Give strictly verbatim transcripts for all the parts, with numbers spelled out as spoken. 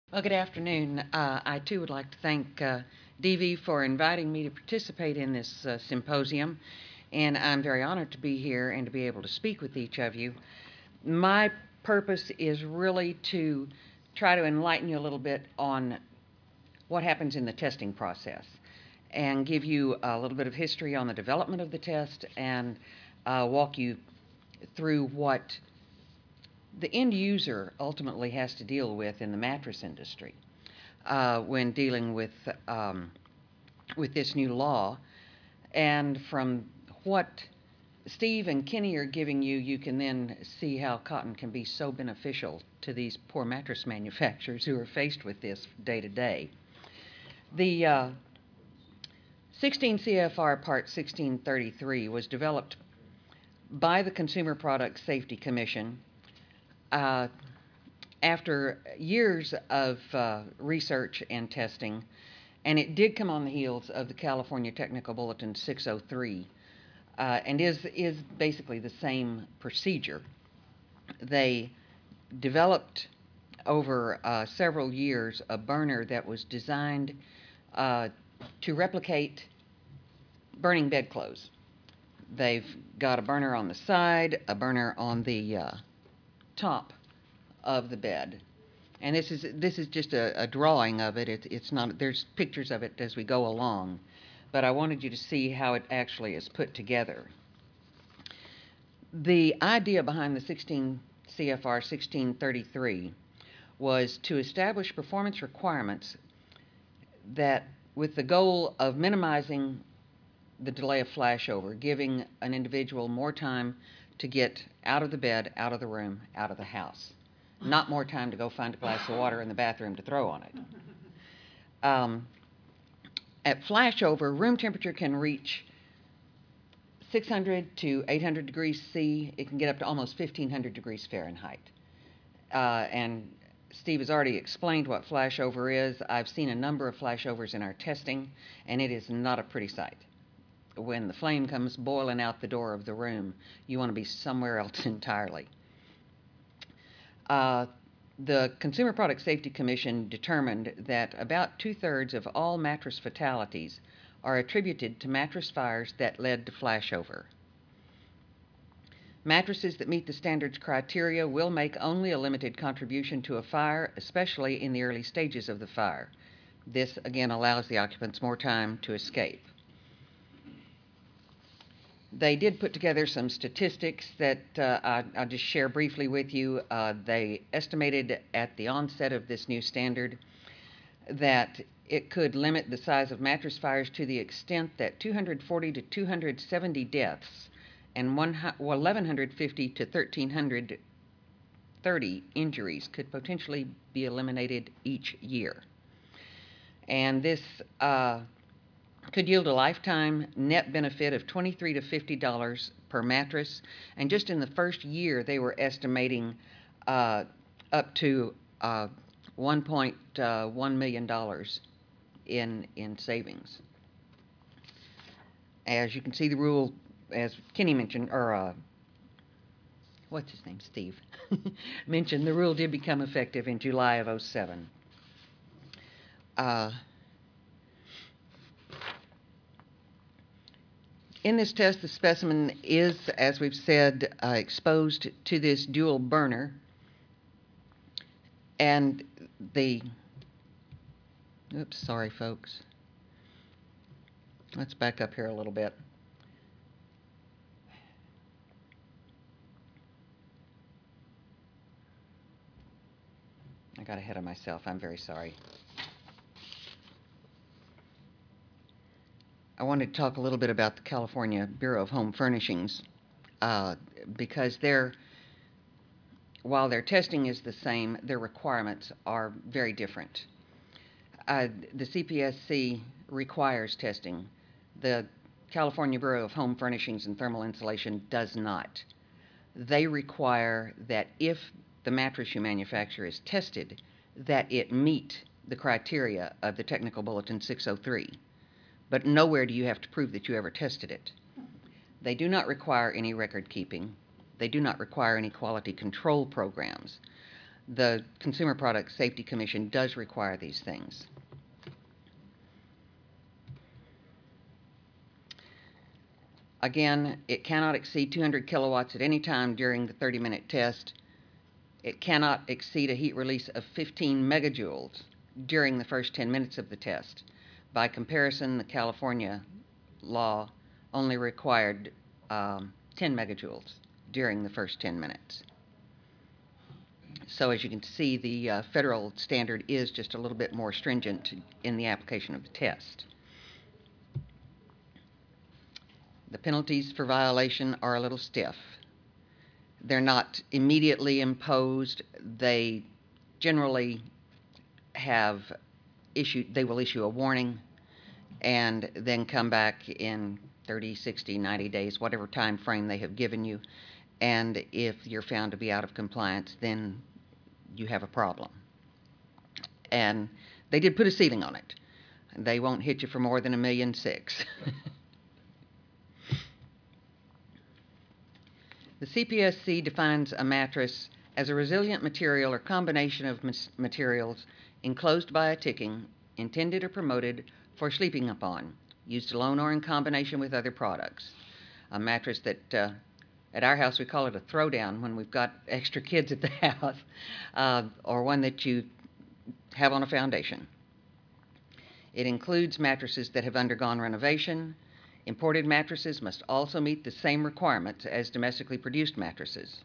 Well, good afternoon. Uh, I too would like to thank uh, D V for inviting me to participate in this uh, symposium, and I'm very honored to be here and to be able to speak with each of you. My purpose is really to try to enlighten you a little bit on what happens in the testing process and give you a little bit of history on the development of the test and uh, walk you through what the end user ultimately has to deal with in the mattress industry uh, when dealing with um, with this new law. And from what Steve and Kenny are giving you, you can then see how cotton can be so beneficial to these poor mattress manufacturers who are faced with this day to day. The uh, sixteen C F R Part sixteen thirty-three was developed by the Consumer Product Safety Commission uh, after years of uh, research and testing, and it did come on the heels of the California Technical Bulletin six oh three, uh, and is is basically the same procedure. They developed over uh, several years a burner that was designed uh, to replicate burning bedclothes. They've got a burner on the side, a burner on the uh, top of the bed. And this is this is just a, a drawing of it. It's it's not. There's pictures of it as we go along, but I wanted you to see how it actually is put together. The idea behind the sixteen C F R sixteen thirty-three was to establish performance requirements that, with the goal of minimizing the delay of flashover, giving an individual more time to get out of the bed, out of the room, out of the house. Not more time to go find a glass of water in the bathroom to throw on it. Um, at flashover, room temperature can reach six hundred to eight hundred degrees C. It can get up to almost fifteen hundred degrees Fahrenheit. Uh, and Steve has already explained what flashover is. I've seen a number of flashovers in our testing, and it is not a pretty sight. When the flame comes boiling out the door of the room, you want to be somewhere else entirely. Uh, the Consumer Product Safety Commission determined that about two-thirds of all mattress fatalities are attributed to mattress fires that led to flashover. Mattresses that meet the standards criteria will make only a limited contribution to a fire, especially in the early stages of the fire. This, again, allows the occupants more time to escape. They did put together some statistics that uh, I, I'll just share briefly with you. Uh, they estimated at the onset of this new standard that it could limit the size of mattress fires to the extent that two hundred forty to two hundred seventy deaths and eleven fifty to thirteen thirty injuries could potentially be eliminated each year. And this uh, could yield a lifetime net benefit of twenty-three to fifty dollars per mattress. And just in the first year, they were estimating uh, up to uh, one point one million dollars in in savings. As you can see, the rule, as Kenny mentioned, or uh, what's his name, Steve, mentioned, the rule did become effective in July of oh seven. Uh, In this test, the specimen is, as we've said, uh, exposed to this dual burner, and the, oops, sorry folks. Let's back up here a little bit. I got ahead of myself. I'm very sorry. I wanted to talk a little bit about the California Bureau of Home Furnishings uh, because they're, while their testing is the same, their requirements are very different. Uh, the C P S C requires testing. The California Bureau of Home Furnishings and Thermal Insulation does not. They require that if the mattress you manufacture is tested, that it meet the criteria of the Technical Bulletin six oh three. But nowhere do you have to prove that you ever tested it. They do not require any record keeping. They do not require any quality control programs. the Consumer Product Safety Commission does require these things. Again, it cannot exceed two hundred kilowatts at any time during the thirty minute test. It cannot exceed a heat release of fifteen megajoules during the first ten minutes of the test. By comparison, the California law only required um, ten megajoules during the first ten minutes. So as you can see, the uh, federal standard is just a little bit more stringent in the application of the test. The penalties for violation are a little stiff. They're not immediately imposed. They generally have issued, they will issue a warning and then come back in thirty, sixty, ninety days, whatever time frame they have given you. And if you're found to be out of compliance, then you have a problem. And they did put a ceiling on it. They won't hit you for more than a million six. The C P S C defines a mattress as a resilient material or combination of materials enclosed by a ticking, intended or promoted for sleeping upon, used alone or in combination with other products. A mattress that, uh, at our house we call it a throwdown when we've got extra kids at the house, uh, or one that you have on a foundation. It includes mattresses that have undergone renovation. Imported mattresses must also meet the same requirements as domestically produced mattresses.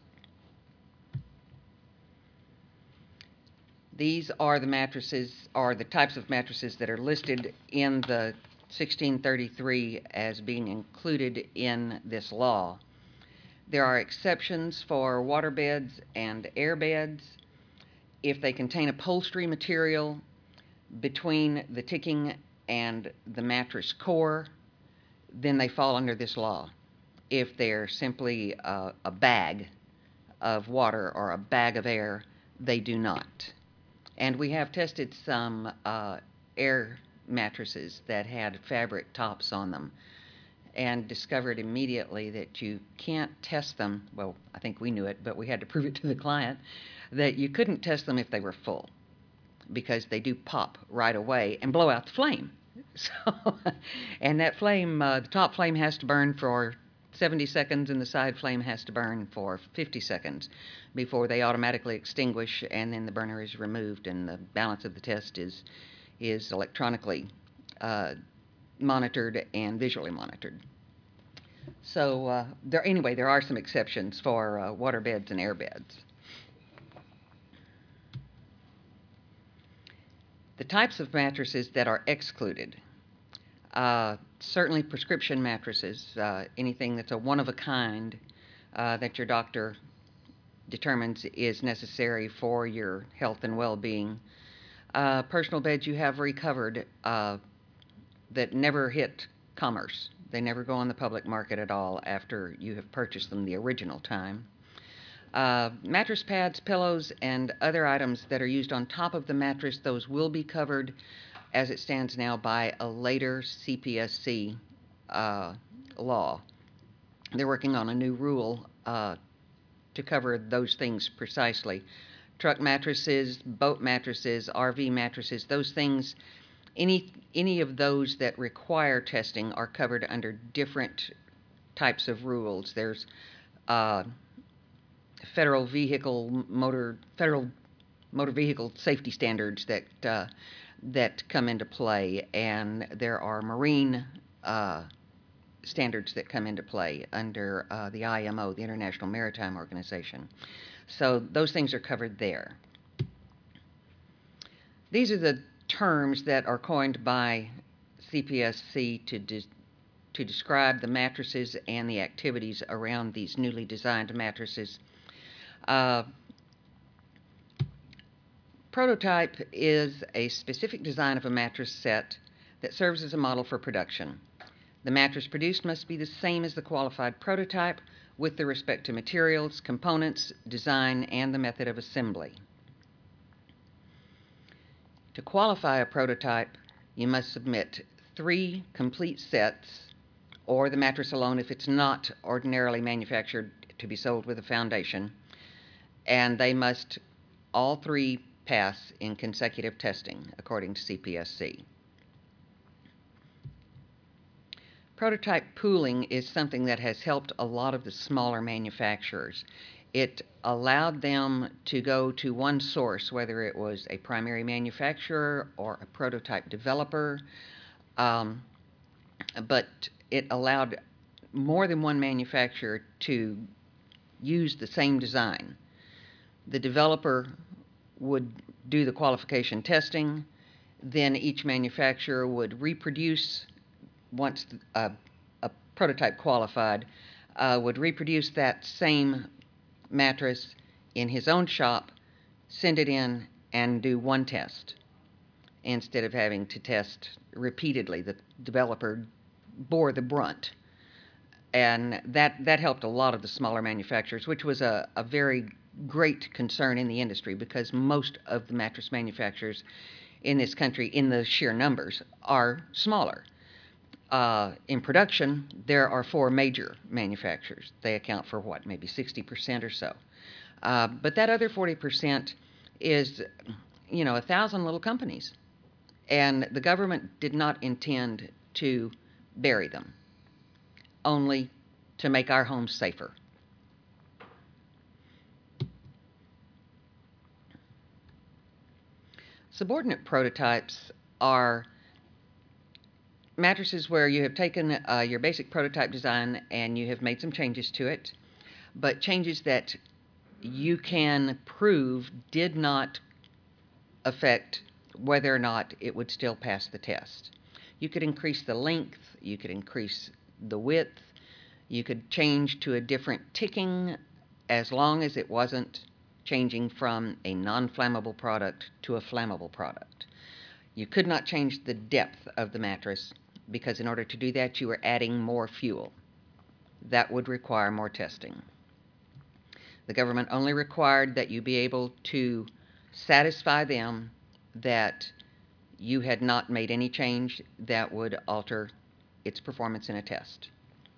These are the mattresses, or the types of mattresses that are listed in the sixteen thirty-three as being included in this law. There are exceptions for water beds and air beds if they contain upholstery material between the ticking and the mattress core. Then they fall under this law. If they're simply a, a bag of water or a bag of air, they do not. And we have tested some uh, air mattresses that had fabric tops on them and discovered immediately that you can't test them. Well, I think we knew it, but we had to prove it to the client that you couldn't test them if they were full, because they do pop right away and blow out the flame. So, and that flame, uh, the top flame has to burn for seventy seconds and the side flame has to burn for fifty seconds before they automatically extinguish, and then the burner is removed and the balance of the test is, is electronically uh, monitored and visually monitored. So uh, there, anyway, there are some exceptions for uh, water beds and air beds. The types of mattresses that are excluded. Uh, certainly prescription mattresses, uh, anything that's a one-of-a-kind uh, that your doctor determines is necessary for your health and well-being. Uh, personal beds you have recovered uh, that never hit commerce. They never go on the public market at all after you have purchased them the original time. Uh, mattress pads, pillows, and other items that are used on top of the mattress, those will be covered as it stands now by a later C P S C uh, law. They're working on a new rule uh, to cover those things precisely. Truck mattresses, boat mattresses, R V mattresses, those things, any, any of those that require testing are covered under different types of rules. There's uh, federal vehicle motor federal motor vehicle safety standards that uh, that come into play, and there are marine uh, standards that come into play under uh, the I M O, the International Maritime Organization. So those things are covered there. These are the terms that are coined by C P S C to de to describe the mattresses and the activities around these newly designed mattresses. Uh, prototype is a specific design of a mattress set that serves as a model for production. The mattress produced must be the same as the qualified prototype with the respect to materials, components, design, and the method of assembly. To qualify a prototype, you must submit three complete sets, or the mattress alone if it's not ordinarily manufactured to be sold with a foundation, and they must all three pass in consecutive testing, according to C P S C. Prototype pooling is something that has helped a lot of the smaller manufacturers. It allowed them to go to one source, whether it was a primary manufacturer or a prototype developer, um, but it allowed more than one manufacturer to use the same design. The developer would do the qualification testing, then each manufacturer would reproduce, once a, a prototype qualified, uh, would reproduce that same mattress in his own shop, send it in, and do one test instead of having to test repeatedly. The developer bore the brunt. And that, that helped a lot of the smaller manufacturers, which was a, a very great concern in the industry, because most of the mattress manufacturers in this country, in the sheer numbers, are smaller. Uh, in production, there are four major manufacturers. They account for what, maybe sixty percent or so. Uh, but that other forty percent is, you know, a thousand little companies. And the government did not intend to bury them, only to make our homes safer. Subordinate prototypes are mattresses where you have taken uh, your basic prototype design and you have made some changes to it, but changes that you can prove did not affect whether or not it would still pass the test. You could increase the length, you could increase the width, you could change to a different ticking, as long as it wasn't changing from a non-flammable product to a flammable product. You could not change the depth of the mattress, because in order to do that, you were adding more fuel. That would require more testing. The government only required that you be able to satisfy them that you had not made any change that would alter its performance in a test.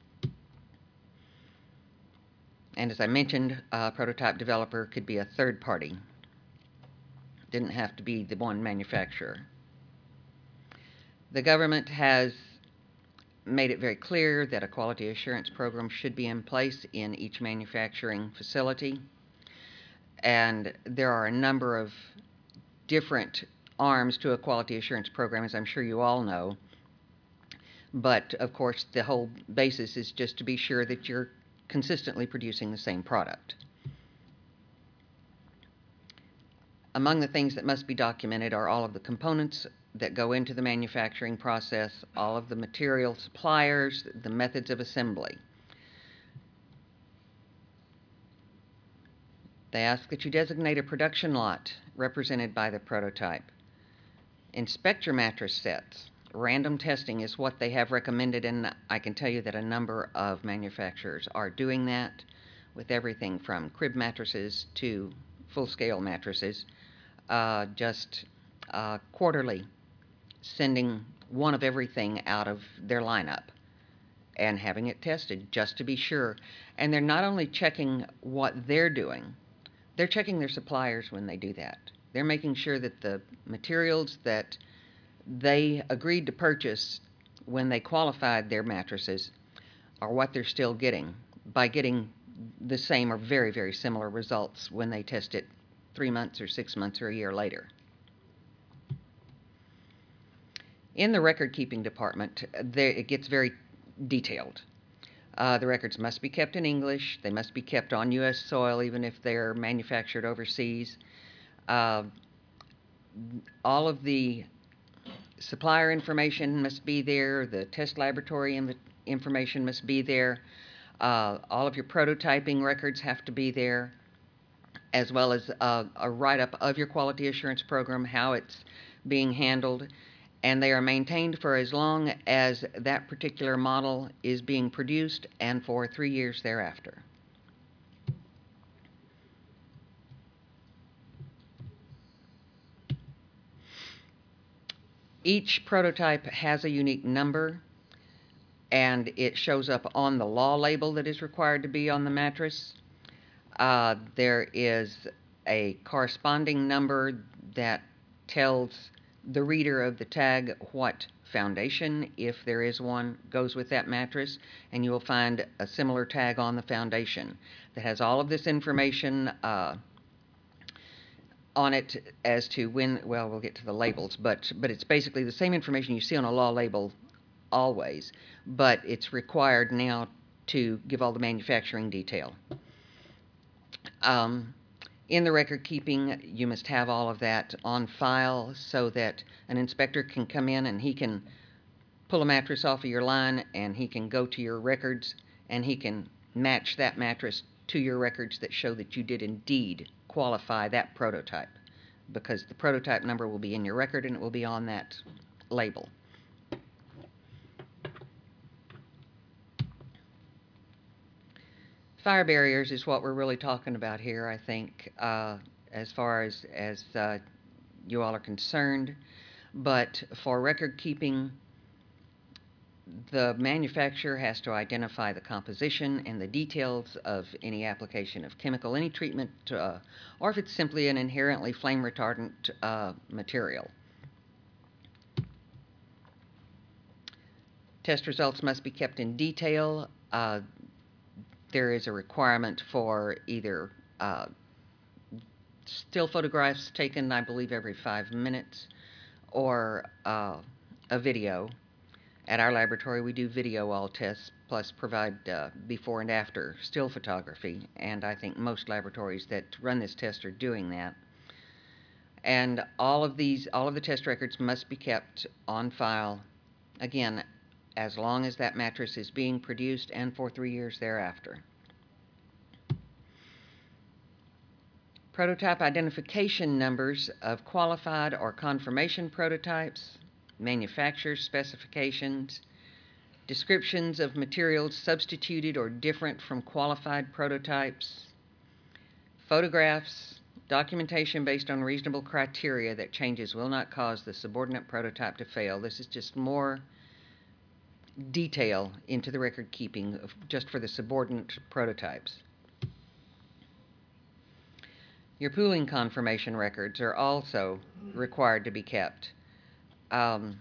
And as I mentioned, a prototype developer could be a third party. Didn't have to be the one manufacturer. The government has made it very clear that a quality assurance program should be in place in each manufacturing facility. And there are a number of different arms to a quality assurance program, as I'm sure you all know. But of course, the whole basis is just to be sure that you're consistently producing the same product. Among the things that must be documented are all of the components that go into the manufacturing process, all of the material suppliers, the methods of assembly. They ask that you designate a production lot represented by the prototype. Inspect your mattress sets. Random testing is what they have recommended, and I can tell you that a number of manufacturers are doing that with everything from crib mattresses to full-scale mattresses, uh, just uh, quarterly sending one of everything out of their lineup and having it tested just to be sure. And they're not only checking what they're doing, they're checking their suppliers when they do that. They're making sure that the materials that they agreed to purchase when they qualified their mattresses are what they're still getting, by getting the same or very, very similar results when they test it three months or six months or a year later. In the record-keeping department, there, it gets very detailed. Uh, the records must be kept in English. They must be kept on U S soil, even if they're manufactured overseas. Uh, all of the supplier information must be there. The test laboratory information must be there. Uh, all of your prototyping records have to be there, as well as uh, a write-up of your quality assurance program, how it's being handled. And they are maintained for as long as that particular model is being produced and for three years thereafter. Each prototype has a unique number, and it shows up on the law label that is required to be on the mattress. Uh, there is a corresponding number that tells the reader of the tag what foundation, if there is one, goes with that mattress, and you will find a similar tag on the foundation that has all of this information uh, on it as to when, well, we'll get to the labels, but, but it's basically the same information you see on a law label always, but it's required now to give all the manufacturing detail. Um, in the record keeping, you must have all of that on file so that an inspector can come in and he can pull a mattress off of your line and he can go to your records and he can match that mattress to your records that show that you did indeed qualify that prototype, because the prototype number will be in your record and it will be on that label. Fire barriers is what we're really talking about here, I think, uh, as far as, as uh, you all are concerned. But for record keeping, the manufacturer has to identify the composition and the details of any application of chemical, any treatment, uh, or if it's simply an inherently flame retardant uh, material. Test results must be kept in detail. Uh, there is a requirement for either uh, still photographs taken, I believe, every five minutes, or uh, a video. At our laboratory, we do video all tests, plus provide uh, before and after still photography, and I think most laboratories that run this test are doing that. And all of these, all of the test records must be kept on file, again, as long as that mattress is being produced and for three years thereafter. Prototype identification numbers of qualified or confirmation prototypes, manufacturer's specifications, descriptions of materials substituted or different from qualified prototypes, photographs, documentation based on reasonable criteria that changes will not cause the subordinate prototype to fail. This is just more detail into the record keeping of just for the subordinate prototypes. Your pooling confirmation records are also required to be kept. Um,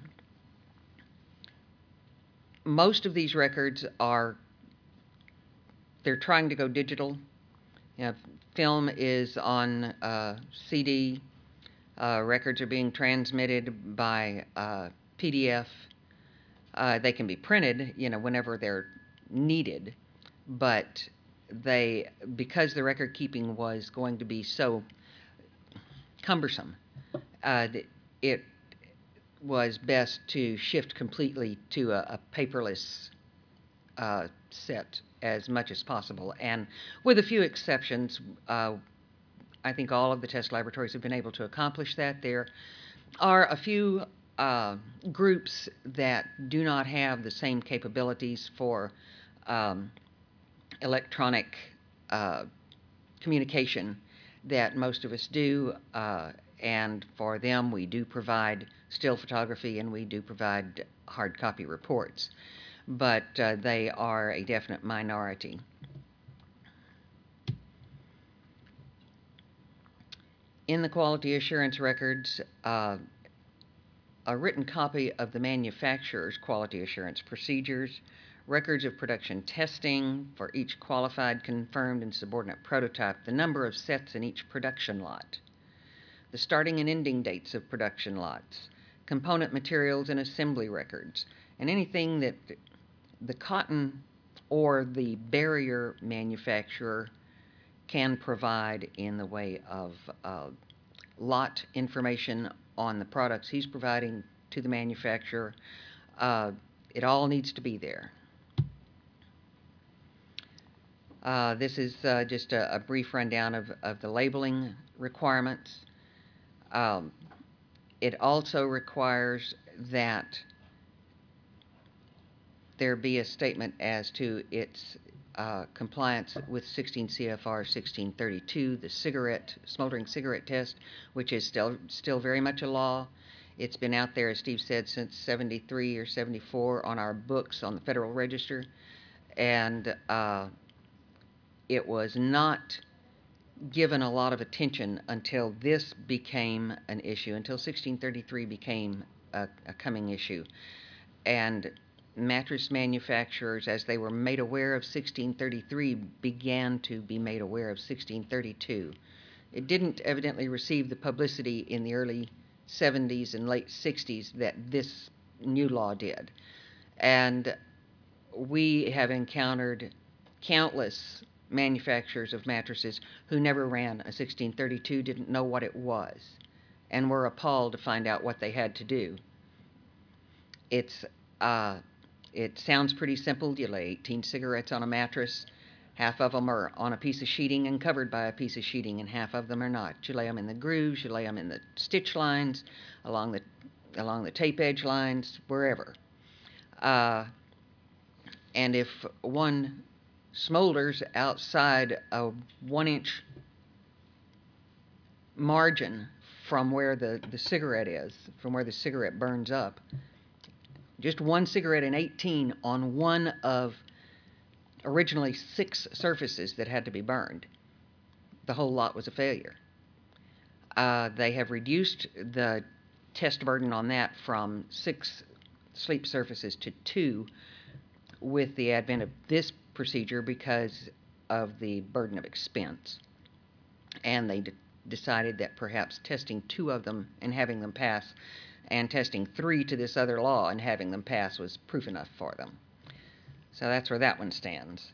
most of these records are, they're trying to go digital. You know, film is on uh, C D. Uh, records are being transmitted by uh, P D F. Uh, they can be printed, you know, whenever they're needed, but they, because the record keeping was going to be so cumbersome, uh, it was best to shift completely to a, a paperless uh, set as much as possible. And with a few exceptions, uh, I think all of the test laboratories have been able to accomplish that. There are a few uh, groups that do not have the same capabilities for um, electronic uh, communication that most of us do, uh, and for them we do provide still photography and we do provide hard copy reports, but uh, they are a definite minority. In the quality assurance records, uh, a written copy of the manufacturer's quality assurance procedures, records of production testing for each qualified, confirmed, and subordinate prototype, the number of sets in each production lot, the starting and ending dates of production lots, component materials and assembly records, and anything that the cotton or the barrier manufacturer can provide in the way of uh, lot information on the products he's providing to the manufacturer. Uh, it all needs to be there. Uh, this is uh, just a, a brief rundown of, of the labeling requirements. Um, it also requires that there be a statement as to its uh, compliance with sixteen C F R sixteen thirty-two, the cigarette, smoldering cigarette test, which is still, still very much a law. It's been out there, as Steve said, since seventy-three or seventy-four on our books on the Federal Register, and uh, it was not given a lot of attention until this became an issue, until sixteen thirty-three became a, a coming issue. And mattress manufacturers, as they were made aware of sixteen thirty-three, began to be made aware of sixteen thirty-two. It didn't evidently receive the publicity in the early seventies and late sixties that this new law did. And we have encountered countless manufacturers of mattresses who never ran a sixteen thirty-two, didn't know what it was, and were appalled to find out what they had to do. It's uh, it sounds pretty simple. You lay eighteen cigarettes on a mattress. Half of them are on a piece of sheeting and covered by a piece of sheeting, and half of them are not. You lay them in the grooves, you lay them in the stitch lines, along the along the tape edge lines, wherever. Uh, and if one smolders outside a one-inch margin from where the, the cigarette is, from where the cigarette burns up, just one cigarette in eighteen on one of originally six surfaces that had to be burned, the whole lot was a failure. Uh, they have reduced the test burden on that from six sleep surfaces to two with the advent of this procedure because of the burden of expense. And they d- decided that perhaps testing two of them and having them pass, and testing three to this other law and having them pass, was proof enough for them. So that's where that one stands.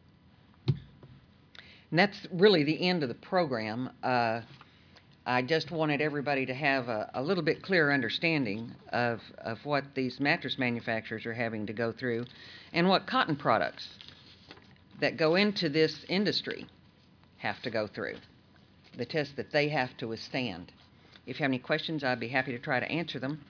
And that's really the end of the program. Uh, I just wanted everybody to have a, a little bit clearer understanding of, of what these mattress manufacturers are having to go through and what cotton products that go into this industry have to go through, the tests that they have to withstand. If you have any questions, I'd be happy to try to answer them.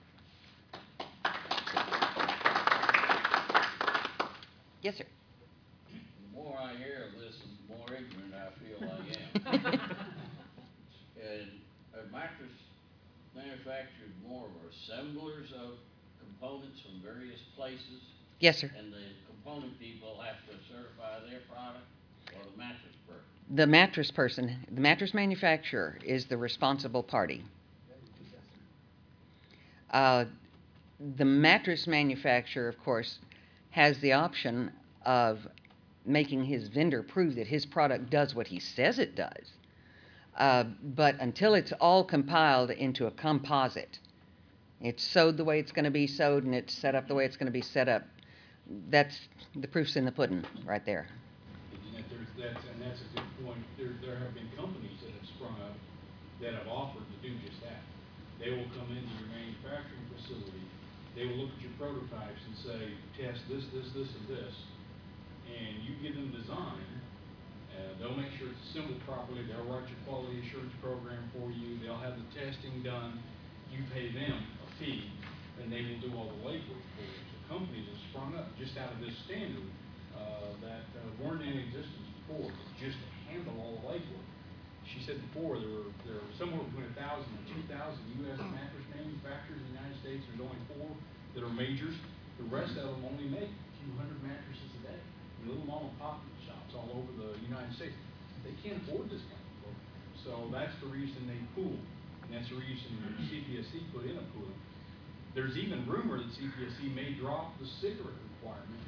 Yes, sir. The more I hear of this, the more ignorant I feel I am. And are mattress manufacturers more of assemblers of components from various places? Yes, sir. And the component people have to certify their product, or the mattress person? The mattress person, the mattress manufacturer is the responsible party. Uh, the mattress manufacturer, of course, has the option of making his vendor prove that his product does what he says it does. Uh, but until it's all compiled into a composite, it's sewed the way it's going to be sewed and it's set up the way it's going to be set up, that's the proof's in the pudding right there. And that there's, that's, and that's a good point. There, there have been companies that have sprung up that have offered to do just that. They will come into your manufacturing facility, they will look at your prototypes and say, test this, this, this, and this, and you give them design, uh, they'll make sure it's assembled properly, they'll write your quality assurance program for you, they'll have the testing done, you pay them a fee, and they will do all the legwork for you. So companies have sprung up just out of this standard uh, that uh, weren't in existence before, just to handle all the legwork. She said before there were there are somewhere between a thousand and two thousand U S mattress manufacturers in the United States. There's only four that are majors. The rest of them only make a few hundred mattresses a day. Little mom and pop shops all over the United States. They can't afford this kind of program. So that's the reason they pool, and that's the reason C P S C put in a pool. There's even rumor that C P S C may drop the cigarette requirement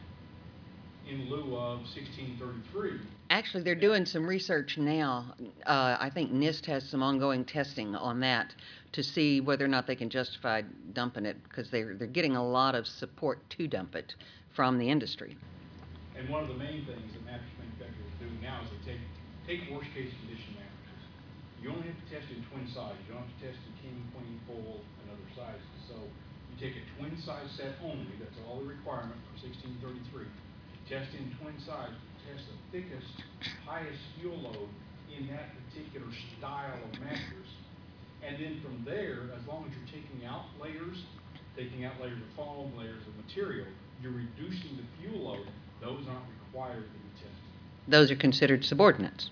in lieu of sixteen thirty-three. Actually, they're doing some research now. Uh, I think NIST has some ongoing testing on that to see whether or not they can justify dumping it, because they're, they're getting a lot of support to dump it from the industry. And one of the main things that mattress manufacturers do now is they take take worst case condition mattresses. You only have to test in twin size. You don't have to test in king, queen, full, and other sizes. So you take a twin size set only. That's all the requirement for sixteen thirty-three. Test in twin size. Test the thickest, highest fuel load in that particular style of mattress. And then from there, as long as you're taking out layers, taking out layers of foam, layers of material, you're reducing the fuel load. Those aren't required to be tested. Those are considered subordinates.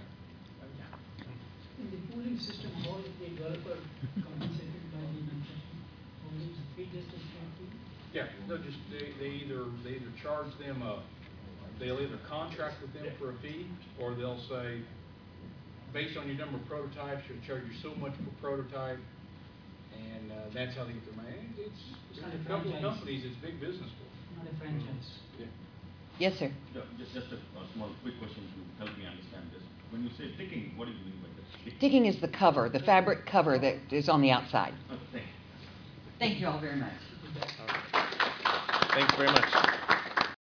Exactly. In the pooling system, how is the developer compensated by the manufacturer? How is the fee just as fee? Yeah, they'll just they, they either they either charge them a they'll either contract with them for a fee, or they'll say based on your number of prototypes, you'll charge you so much per prototype, and, uh, that's how they get their money. It's, It's there's not a a couple of franchise. companies, it's big business for. Not a franchise. Yeah. Yes, sir. Yeah, Just, just a, a small, quick question to help me understand this. When you say ticking, what do you mean by that? Ticking is the cover, the fabric cover that is on the outside. Oh, thank you. Thank you all very much. Thanks very much.